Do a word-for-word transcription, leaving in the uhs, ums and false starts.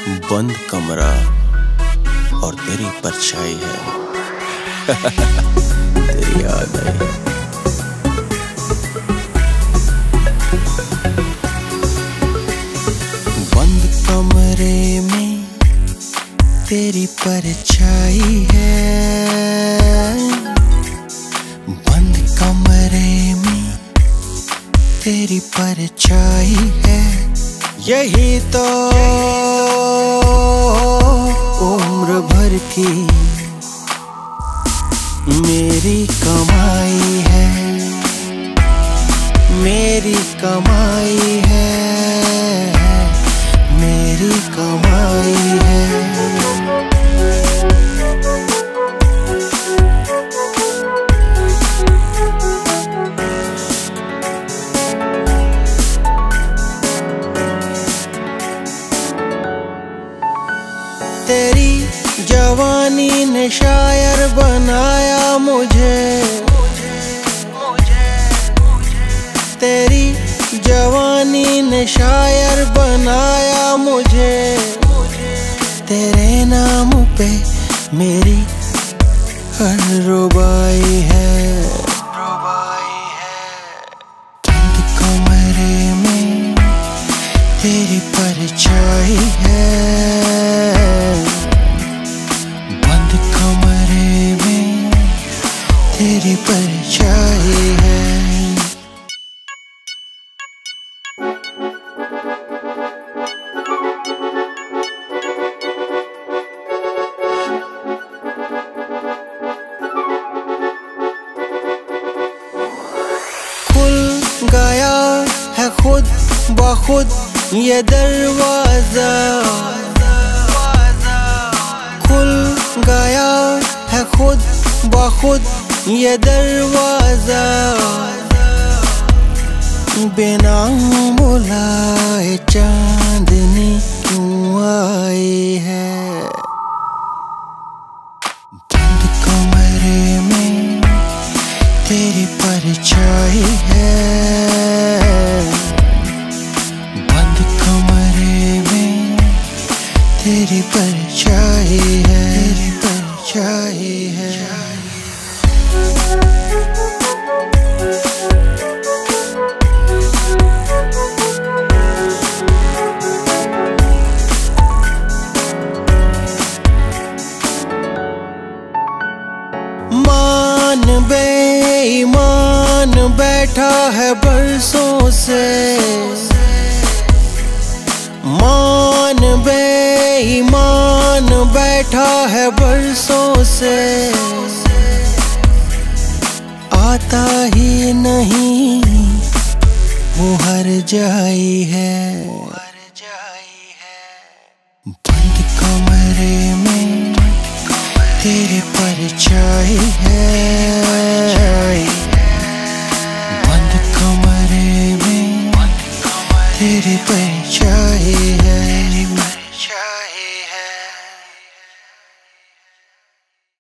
बंद कमरा और तेरी परछाई है। तेरी याद आई है। बंद कमरे में तेरी परछाई है। बंद कमरे में तेरी परछाई है। यही तो उम्र भर की मेरी कमाई है। मेरी कमाई है। मेरी कमाई है। तेरी जवानी ने शायर बनाया मुझे। तेरी जवानी ने शायर बनाया मुझे। तेरे नाम पे मेरी हर रुबाई है। बंद कमरे में तेरी परछाई है। बंद कमरे में तेरी परछाई है। खुल गया है खुद बखुद ये दरवाजा। खुल गया है खुद बखुद ये दरवाजा। बिना बुलाए चांदनी क्यों आई है। बंद कमरे में तेरी परछाई है। बंद कमरे में तेरी परछाई है। तेरी परछाई है। मान बेईमान बैठा है बरसों से। मान बेईमान बैठा है बरसों से। आता ही नहीं वो हर जाई है। बंद कमरे में तेरी परछाई है।